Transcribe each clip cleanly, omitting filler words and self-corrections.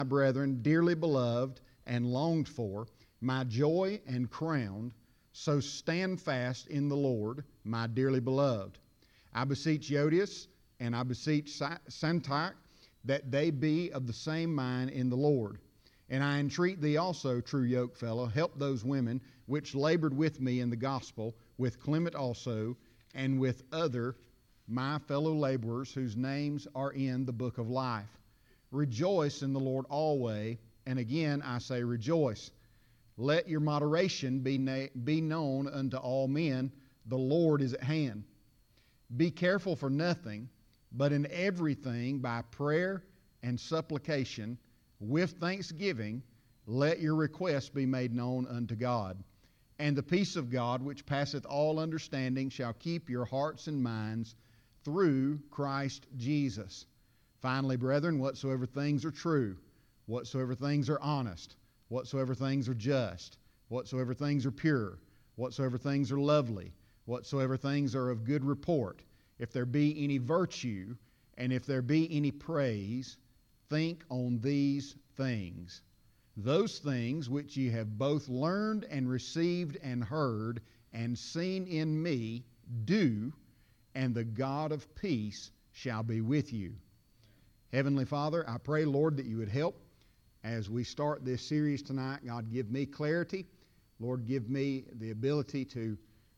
brethren, dearly beloved and longed for, my joy and crown, so stand fast in the Lord, my dearly beloved. I beseech Euodias and I beseech Syntyche that they be of the same mind in the Lord. And I entreat thee also, true yokefellow, help those women which labored with me in the gospel, with Clement also, and with other my fellow laborers whose names are in the book of life. Rejoice in the Lord always, and again I say rejoice. Let your moderation be known unto all men. The Lord is at hand. Be careful for nothing, but in everything by prayer and supplication, with thanksgiving, let your requests be made known unto God. And the peace of God, which passeth all understanding, shall keep your hearts and minds through Christ Jesus. Finally, brethren, whatsoever things are true, whatsoever things are honest, whatsoever things are just, whatsoever things are pure, whatsoever things are lovely, whatsoever things are of good report, if there be any virtue, and if there be any praise, think on these things. Those things which ye have both learned and received and heard and seen in me, do, and the God of peace shall be with you. Heavenly Father, I pray, Lord, that you would help as we start this series tonight. God, give me clarity. Lord, give me the ability to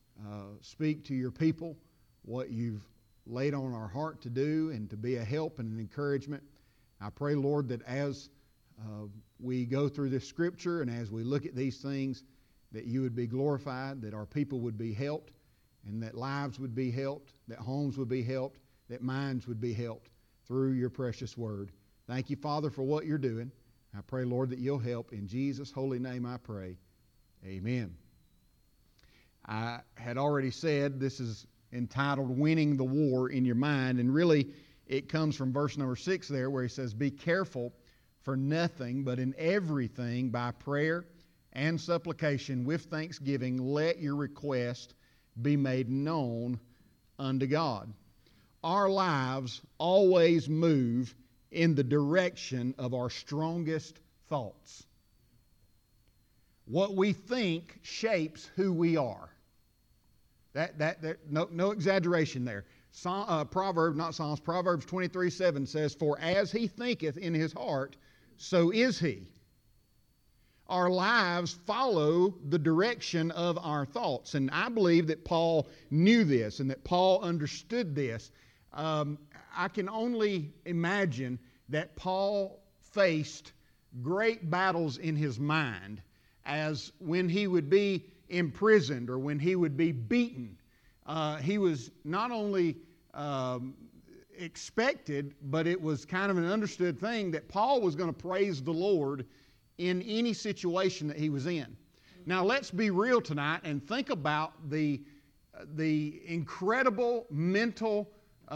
speak to your people what you've laid on our heart to do and to be a help and an encouragement. I pray, Lord, that as we go through this scripture and as we look at these things, that you would be glorified, that our people would be helped, and that lives would be helped, that homes would be helped, that minds would be helped through your precious word. Thank you, Father, for what you're doing. I pray, Lord, that you'll help. In Jesus' holy name I pray. Amen. I had already said this is entitled Winning the War in Your Mind, and really it comes from verse number 6 there where he says, be careful for nothing, but in everything by prayer and supplication with thanksgiving let your request be made known unto God. Our lives always move in the direction of our strongest thoughts. What we think shapes who we are. No exaggeration there. Proverbs 23:7 says, for as he thinketh in his heart, so is he. Our lives follow the direction of our thoughts. And I believe that Paul knew this and that Paul understood this. I can only imagine that Paul faced great battles in his mind as when he would be imprisoned or when he would be beaten. He was not only expected, but it was kind of an understood thing that Paul was going to praise the Lord in any situation that he was in. Now let's be real tonight and think about the incredible mental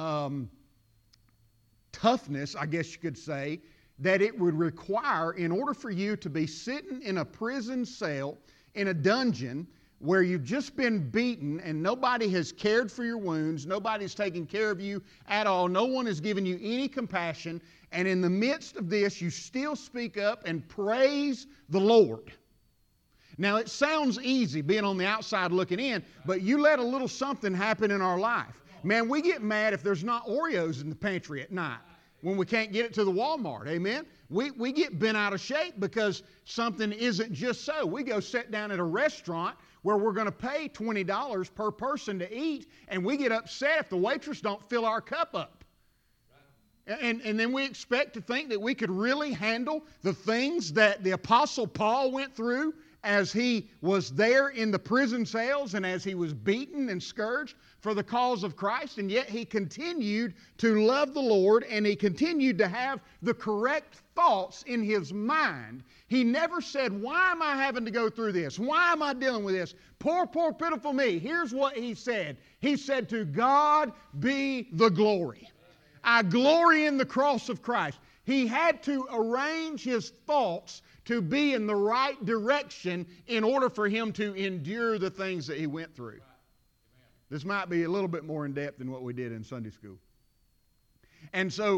toughness, I guess you could say, that it would require in order for you to be sitting in a prison cell, in a dungeon, where you've just been beaten and nobody has cared for your wounds, nobody's taken care of you at all, no one has given you any compassion, and in the midst of this you still speak up and praise the Lord. Now it sounds easy being on the outside looking in, but you let a little something happen in our life. Man, we get mad if there's not Oreos in the pantry at night when we can't get it to the Walmart, amen? We get bent out of shape because something isn't just so. We go sit down at a restaurant where we're going to pay $20 per person to eat, and we get upset if the waitress don't fill our cup up. And then we expect to think that we could really handle the things that the Apostle Paul went through as he was there in the prison cells and as he was beaten and scourged for the cause of Christ, and yet he continued to love the Lord and he continued to have the correct thoughts in his mind. He never said, why am I having to go through this? Why am I dealing with this? Poor, pitiful me. Here's what he said. He said, to God be the glory. I glory in the cross of Christ. He had to arrange his thoughts to be in the right direction in order for him to endure the things that he went through. This might be a little bit more in depth than what we did in Sunday school. And so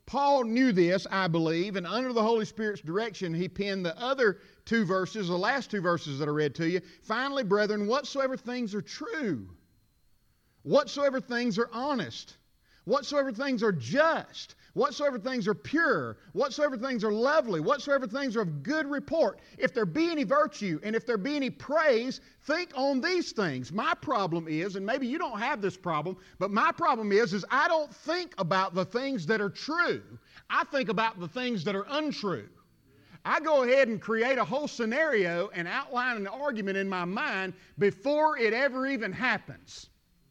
Paul knew this, I believe, and under the Holy Spirit's direction, he penned the other two verses, the last two verses that I read to you. Finally, brethren, whatsoever things are true, whatsoever things are honest, whatsoever things are just, whatsoever things are pure, whatsoever things are lovely, whatsoever things are of good report, if there be any virtue and if there be any praise, think on these things. My problem is, and maybe you don't have this problem, but my problem is I don't think about the things that are true. I think about the things that are untrue. I go ahead and create a whole scenario and outline an argument in my mind before it ever even happens.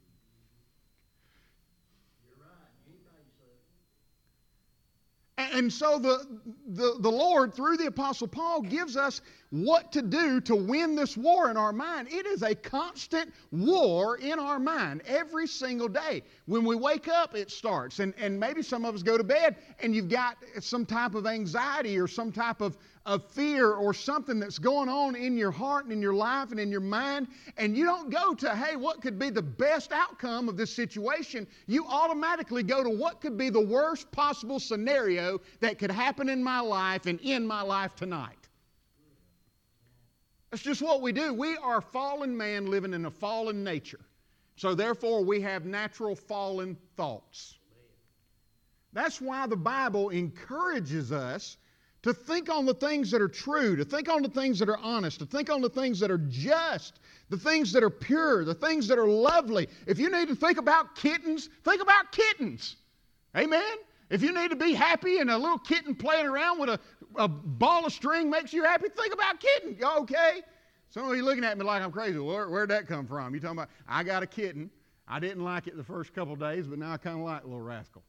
And so the Lord, through the Apostle Paul, gives us what to do to win this war in our mind. It is a constant war in our mind every single day. When we wake up, it starts. And maybe some of us go to bed and you've got some type of anxiety or some type of fear or something that's going on in your heart and in your life and in your mind. And you don't go to, hey, what could be the best outcome of this situation? You automatically go to what could be the worst possible scenario that could happen in my life and in my life tonight. That's just what we do. We are fallen man living in a fallen nature. So therefore we have natural fallen thoughts. That's why the Bible encourages us to think on the things that are true, to think on the things that are honest, to think on the things that are just, the things that are pure, the things that are lovely. If you need to think about kittens, think about kittens. Amen? If you need to be happy and a little kitten playing around with a ball of string makes you happy, think about kitten. Okay? Some of you looking at me like I'm crazy. Where'd that come from? You talking about, I got a kitten. I didn't like it the first couple of days, but now I kind of like the little rascal.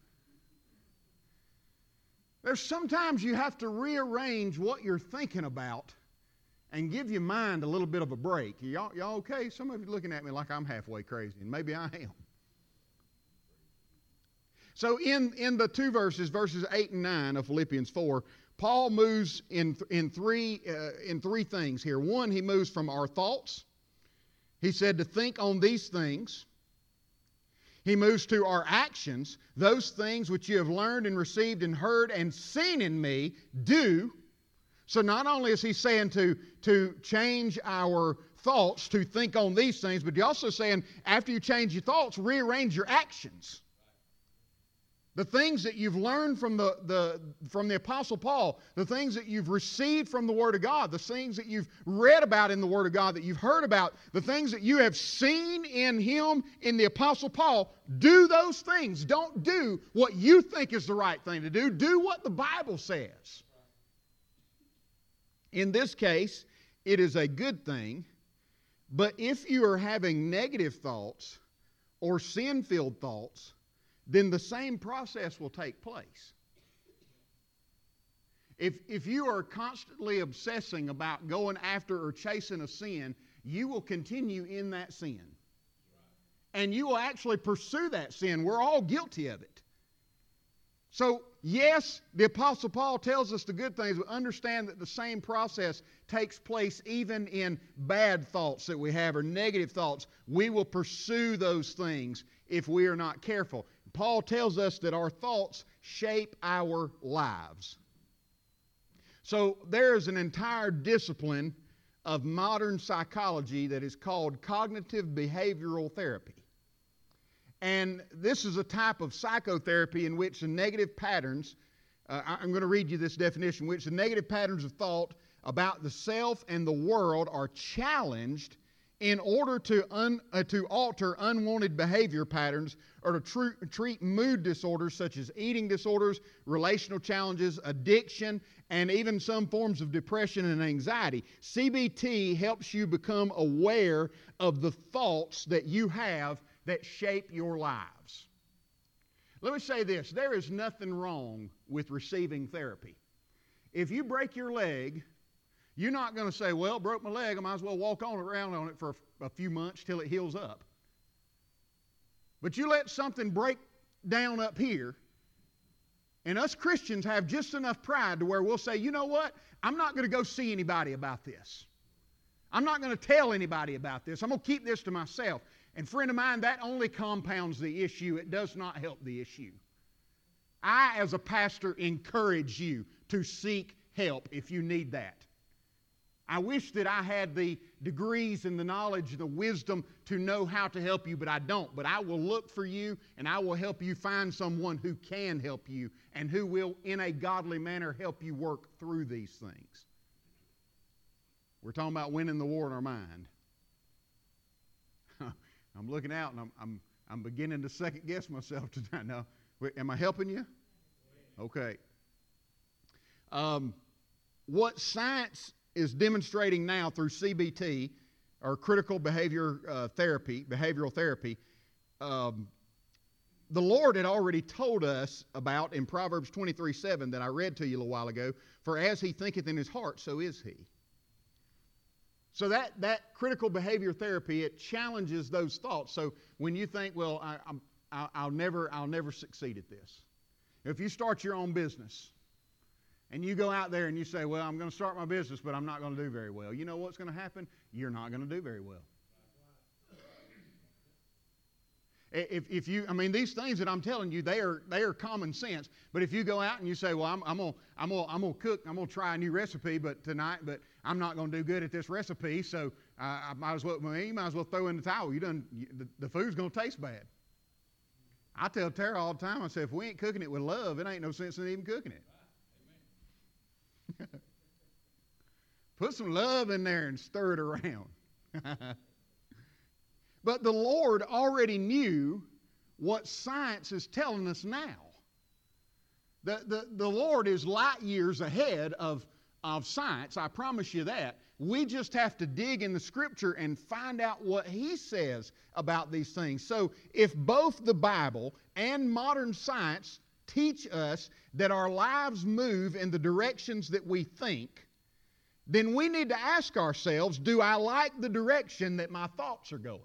There's sometimes you have to rearrange what you're thinking about and give your mind a little bit of a break. Y'all okay? Some of you looking at me like I'm halfway crazy, and maybe I am. So in the two verses 8 and 9 of Philippians 4, Paul moves in three things here. One, he moves from our thoughts. He said to think on these things. He moves to our actions, those things which you have learned and received and heard and seen in me, do. So not only is he saying to change our thoughts to think on these things, but he's also saying after you change your thoughts, rearrange your actions. The things that you've learned from the Apostle Paul, the things that you've received from the Word of God, the things that you've read about in the Word of God, that you've heard about, the things that you have seen in him, in the Apostle Paul, do those things. Don't do what you think is the right thing to do. Do what the Bible says. In this case, it is a good thing, but if you are having negative thoughts or sin-filled thoughts, then the same process will take place. If you are constantly obsessing about going after or chasing a sin, you will continue in that sin. And you will actually pursue that sin. We're all guilty of it. So, yes, the Apostle Paul tells us the good things, but understand that the same process takes place even in bad thoughts that we have or negative thoughts. We will pursue those things if we are not careful. Paul tells us that our thoughts shape our lives. So there is an entire discipline of modern psychology that is called cognitive behavioral therapy. And this is a type of psychotherapy in which the negative patterns, I'm going to read you this definition, which the negative patterns of thought about the self and the world are challenged in order to alter unwanted behavior patterns or to treat mood disorders such as eating disorders, relational challenges, addiction, and even some forms of depression and anxiety. CBT helps you become aware of the thoughts that you have that shape your lives. Let me say this. There is nothing wrong with receiving therapy. If you break your leg, you're not going to say, well, broke my leg, I might as well walk around on it for a few months till it heals up. But you let something break down up here, and us Christians have just enough pride to where we'll say, you know what? I'm not going to go see anybody about this. I'm not going to tell anybody about this. I'm going to keep this to myself. And friend of mine, that only compounds the issue. It does not help the issue. I, as a pastor, encourage you to seek help if you need that. I wish that I had the degrees and the knowledge and the wisdom to know how to help you, but I don't. But I will look for you, and I will help you find someone who can help you and who will, in a godly manner, help you work through these things. We're talking about winning the war in our mind. I'm looking out, and I'm beginning to second guess myself tonight. Now, am I helping you? Okay. What science is demonstrating now through CBT, or critical behavioral therapy, the Lord had already told us about in Proverbs 23:7 that I read to you a little while ago, for as he thinketh in his heart, so is he. So that critical behavior therapy, it challenges those thoughts. So when you think, well, I'll never succeed at this. If you start your own business and you go out there and you say, well, I'm going to start my business, but I'm not going to do very well. You know what's going to happen? You're not going to do very well. These things that I'm telling you, they are common sense. But if you go out and you say, well, I'm gonna cook, I'm gonna try a new recipe, but I'm not gonna do good at this recipe, so you might as well throw in the towel. The food's gonna taste bad. I tell Tara all the time, I say, if we ain't cooking it with love, it ain't no sense in even cooking it. Put some love in there and stir it around. But the Lord already knew what science is telling us now. The Lord is light years ahead of science, I promise you that. We just have to dig in the Scripture and find out what He says about these things. So if both the Bible and modern science teach us that our lives move in the directions that we think, then we need to ask ourselves, do I like the direction that my thoughts are going?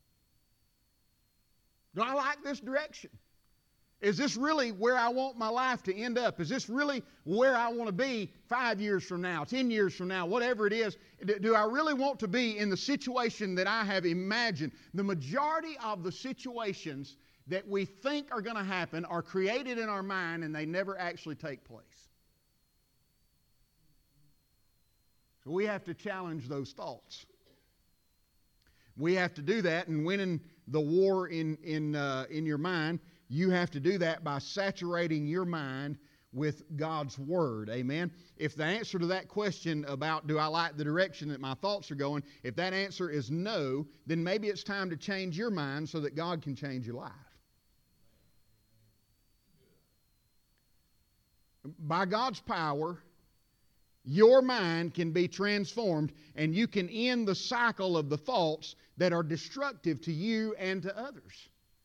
Do I like this direction? Is this really where I want my life to end up? Is this really where I want to be 5 years from now, 10 years from now, whatever it is? Do I really want to be in the situation that I have imagined? The majority of the situations that we think are going to happen are created in our mind and they never actually take place. So we have to challenge those thoughts. We have to do that, and winning the war in your mind, you have to do that by saturating your mind with God's Word. Amen? If the answer to that question about do I like the direction that my thoughts are going, if that answer is no, then maybe it's time to change your mind so that God can change your life. By God's power, your mind can be transformed, and you can end the cycle of the thoughts that are destructive to you and to others.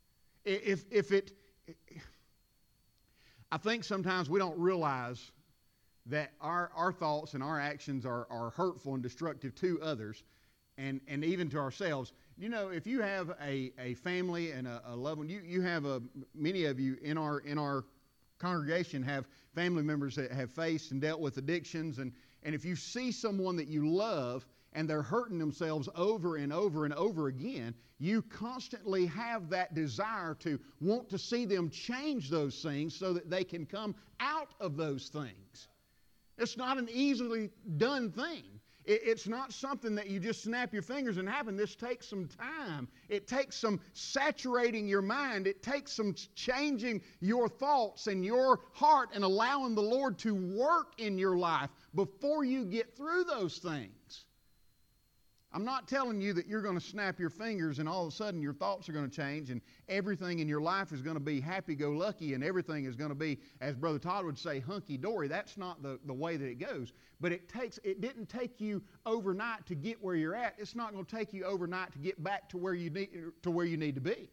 I think sometimes we don't realize that our thoughts and our actions are hurtful and destructive to others and even to ourselves. You know, if you have a family and a loved one, you have many of you in our congregation have family members that have faced and dealt with addictions, and if you see someone that you love and they're hurting themselves over and over and over again, you constantly have that desire to want to see them change those things so that they can come out of those things. It's not an easily done thing. It's not something that you just snap your fingers and happen. This takes some time. It takes some saturating your mind. It takes some changing your thoughts and your heart and allowing the Lord to work in your life before you get through those things. I'm not telling you that you're going to snap your fingers and all of a sudden your thoughts are going to change and everything in your life is going to be happy-go-lucky and everything is going to be, as Brother Todd would say, hunky-dory. That's not the way that it goes. But it didn't take you overnight to get where you're at. It's not going to take you overnight to get back to where you need to be.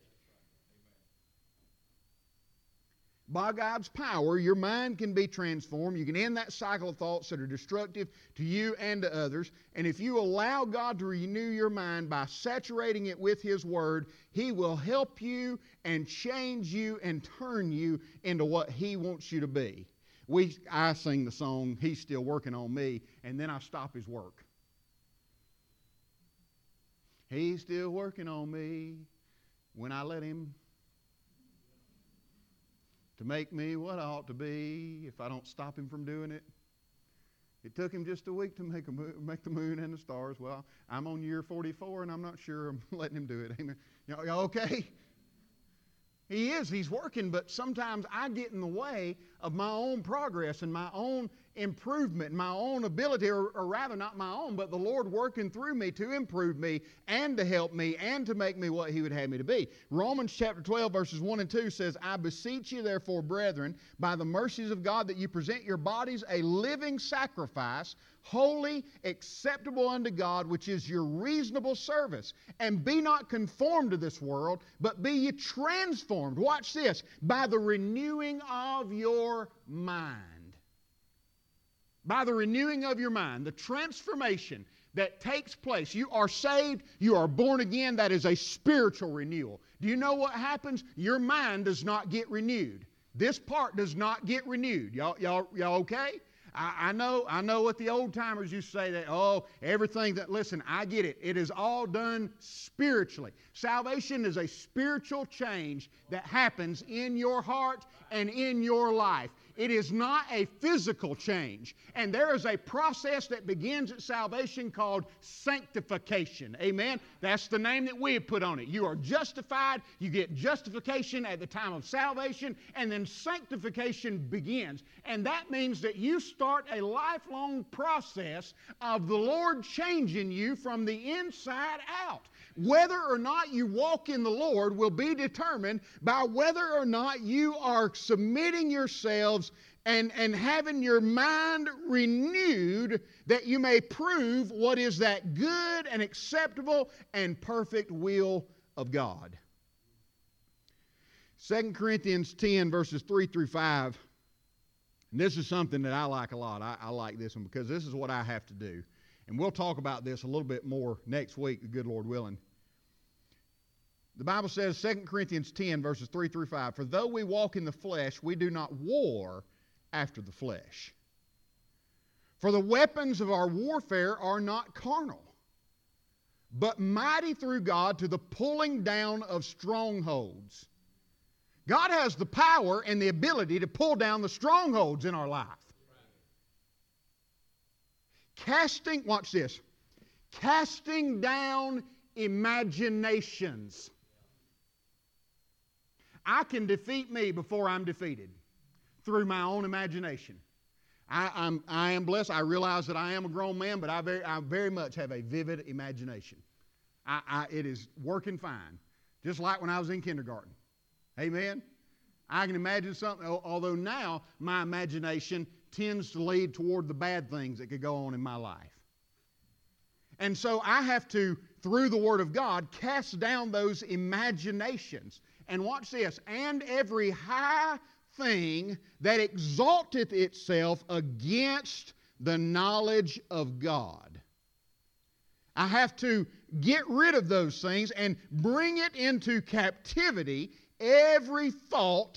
By God's power, your mind can be transformed. You can end that cycle of thoughts that are destructive to you and to others. And if you allow God to renew your mind by saturating it with His Word, He will help you and change you and turn you into what He wants you to be. I sing the song, He's Still Working on Me, and then I stop His work. He's still working on me when I let Him to make me what I ought to be if I don't stop him from doing it. It took him just a week to make the moon and the stars. Well, I'm on year 44, and I'm not sure I'm letting him do it. Amen. Y'all okay? He is. He's working, but sometimes I get in the way of my own progress and my own improvement and my own ability, or rather not my own, but the Lord working through me to improve me and to help me and to make me what He would have me to be. Romans chapter 12 verses 1 and 2 says, I beseech you therefore, brethren, by the mercies of God, that you present your bodies a living sacrifice, holy, acceptable unto God, which is your reasonable service. And be not conformed to this world, but be ye transformed. Watch this. By the renewing of your mind. By the renewing of your mind. The transformation that takes place. You are saved. You are born again. That is a spiritual renewal. Do you know what happens? Your mind does not get renewed. This part does not get renewed. Y'all okay? I know what the old timers used to say, that, everything that, listen, I get it. It is all done spiritually. Salvation is a spiritual change that happens in your heart and in your life. It is not a physical change. And there is a process that begins at salvation called sanctification. Amen? That's the name that we have put on it. You are justified. You get justification at the time of salvation, and then sanctification begins. And that means that you start a lifelong process of the Lord changing you from the inside out. Whether or not you walk in the Lord will be determined by whether or not you are submitting yourselves and having your mind renewed, that you may prove what is that good and acceptable and perfect will of God. 2 Corinthians 10 verses 3 through 5. And this is something that I like a lot. I like this one because this is what I have to do. And we'll talk about this a little bit more next week, the good Lord willing. The Bible says, 2 Corinthians 10, verses 3 through 5, for though we walk in the flesh, we do not war after the flesh. For the weapons of our warfare are not carnal, but mighty through God to the pulling down of strongholds. God has the power and the ability to pull down the strongholds in our life. Watch this, casting down imaginations. I can defeat me before I'm defeated through my own imagination. I am blessed. I realize that I am a grown man, but I very much have a vivid imagination. It is working fine, just like when I was in kindergarten. Amen? I can imagine something, although now my imagination tends to lead toward the bad things that could go on in my life. And so I have to, through the Word of God, cast down those imaginations. And watch this. And every high thing that exalteth itself against the knowledge of God. I have to get rid of those things and bring it into captivity, every thought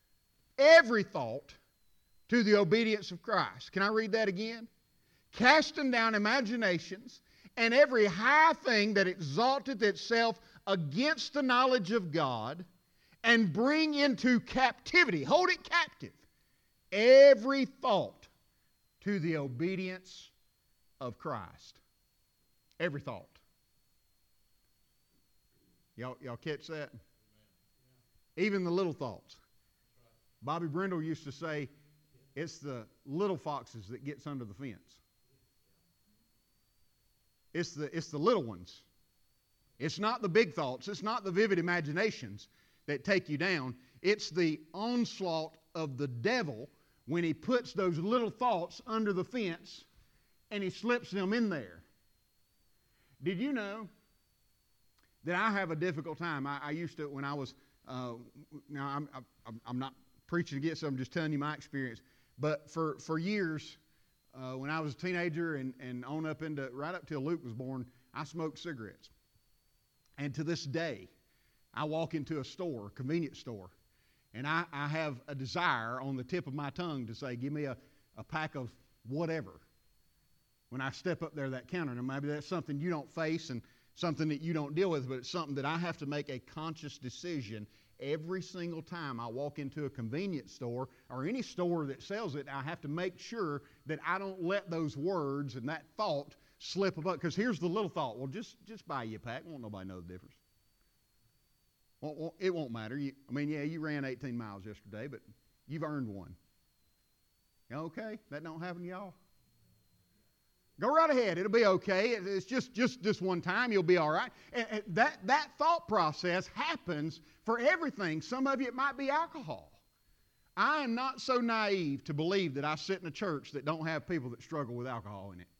to the obedience of Christ. Can I read that again? Casting down imaginations and every high thing that exalteth itself against the knowledge of God, and bring into captivity, hold it captive, every thought to the obedience of Christ. Every thought. Y'all catch that? Even the little thoughts. Bobby Brindle used to say, it's the little foxes that gets under the fence. It's the little ones. It's not the big thoughts. It's not the vivid imaginations that take you down. It's the onslaught of the devil when he puts those little thoughts under the fence and he slips them in there. Did you know that I have a difficult time? I used to, when I was, now I'm not preaching against it, I'm just telling you my experience. But for years, when I was a teenager and on up into, right up till Luke was born, I smoked cigarettes. And to this day, I walk into a store, a convenience store, and I have a desire on the tip of my tongue to say, give me a pack of whatever. When I step up there to that counter, and maybe that's something you don't face and something that you don't deal with, but it's something that I have to make a conscious decision every single time I walk into a convenience store or any store that sells it, I have to make sure that I don't let those words and that thought slip above. Because here's the little thought: well, just buy you a pack. Won't nobody know the difference. Well, it won't matter. You ran 18 miles yesterday, but you've earned one. Okay, that don't happen to y'all. Go right ahead. It'll be okay. It's just this one time. You'll be all right. And that thought process happens for everything. Some of you, it might be alcohol. I am not so naive to believe that I sit in a church that don't have people that struggle with alcohol in it.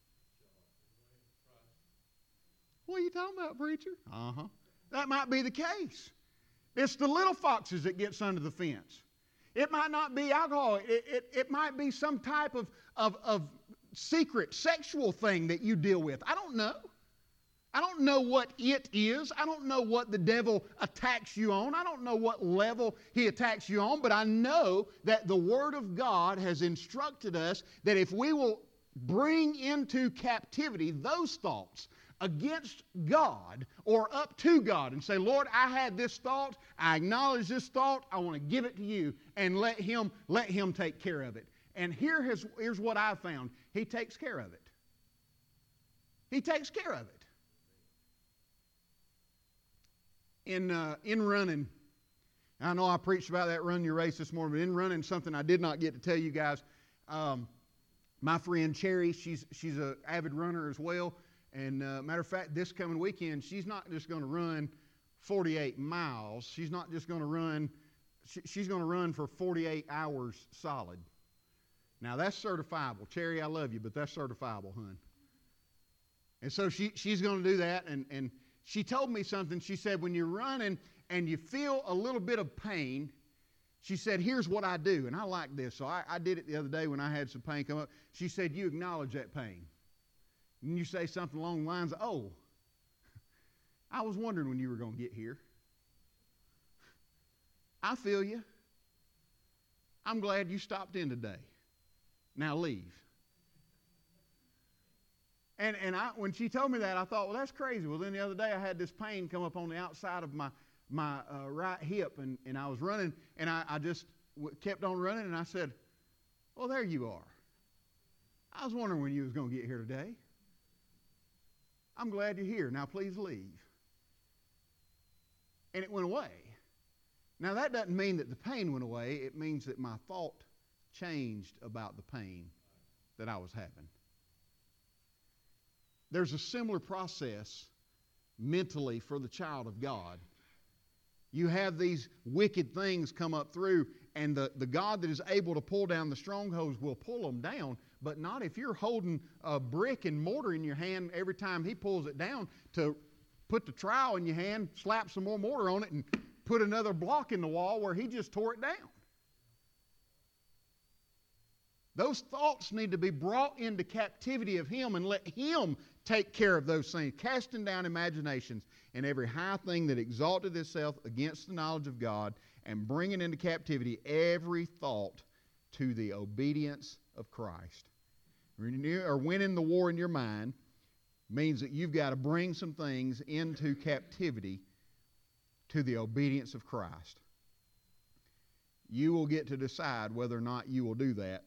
What are you talking about, preacher? That might be the case. It's the little foxes that gets under the fence. It might not be alcohol. It might be some type of secret sexual thing that you deal with. I don't know. I don't know what it is. I don't know what the devil attacks you on. I don't know what level he attacks you on, but I know that the Word of God has instructed us that if we will bring into captivity those thoughts against God or up to God and say, Lord, I had this thought, I acknowledge this thought, I want to give it to you, and let Him take care of it. And here's what I've found. He takes care of it. He takes care of it. In running, I know I preached about that run your race this morning, but in running, something I did not get to tell you guys, my friend Cherry, she's an avid runner as well. And matter of fact, this coming weekend, she's not just going to run 48 miles. She's not just going to run, she's going to run for 48 hours solid. Now, that's certifiable. Cherry, I love you, but that's certifiable, hun. And so she's going to do that, and she told me something. She said, when you're running and you feel a little bit of pain, she said, here's what I do. And I like this. So I did it the other day when I had some pain come up. She said, you acknowledge that pain. And you say something along the lines of, oh, I was wondering when you were going to get here. I feel you. I'm glad you stopped in today. Now leave. And when she told me that, I thought, well, that's crazy. Well, then the other day I had this pain come up on the outside of my right hip, and I was running, and I just kept on running, and I said, well, there you are. I was wondering when you was going to get here today. I'm glad you're here. Now please leave. And it went away. Now that doesn't mean that the pain went away. It means that my thought changed about the pain that I was having. There's a similar process mentally for the child of God. You have these wicked things come up through, and the God that is able to pull down the strongholds will pull them down, but not if you're holding a brick and mortar in your hand every time He pulls it down to put the trowel in your hand, slap some more mortar on it, and put another block in the wall where He just tore it down. Those thoughts need to be brought into captivity of Him, and let Him take care of those things, casting down imaginations and every high thing that exalted itself against the knowledge of God, and bringing into captivity every thought to the obedience of Christ. Winning the war in your mind means that you've got to bring some things into captivity to the obedience of Christ. You will get to decide whether or not you will do that.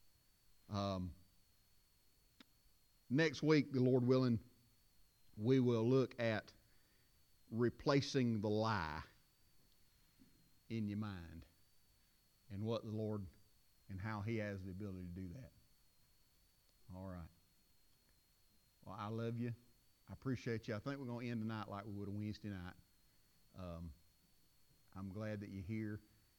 Next week, the Lord willing, we will look at replacing the lie in your mind, and what the Lord and how He has the ability to do that. All right. Well, I love you. I appreciate you. I think we're going to end tonight like we would a Wednesday night. I'm glad that you're here.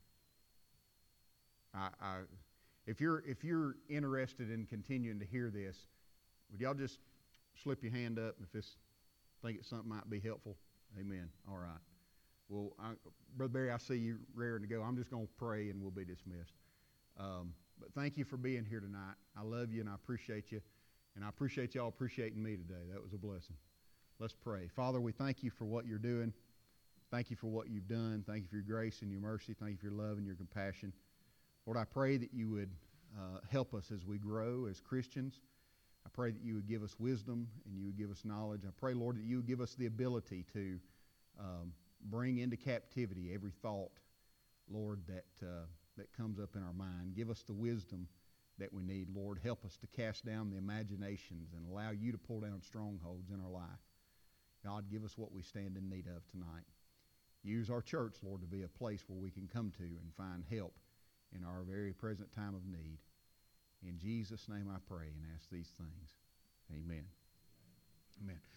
If you're interested in continuing to hear this, would y'all just slip your hand up if this think it's something might be helpful? Amen. All right. Well, Brother Barry, I see you raring to go. I'm just going to pray and we'll be dismissed. But thank you for being here tonight. I love you and I appreciate you. And I appreciate y'all appreciating me today. That was a blessing. Let's pray. Father, we thank you for what you're doing. Thank you for what you've done. Thank you for your grace and your mercy. Thank you for your love and your compassion. Lord, I pray that you would help us as we grow as Christians. I pray that you would give us wisdom and you would give us knowledge. I pray, Lord, that you would give us the ability to bring into captivity every thought, Lord, that comes up in our mind. Give us the wisdom that we need. Lord, help us to cast down the imaginations and allow you to pull down strongholds in our life. God, give us what we stand in need of tonight. Use our church, Lord, to be a place where we can come to and find help in our very present time of need. In Jesus' name I pray and ask these things. Amen. Amen.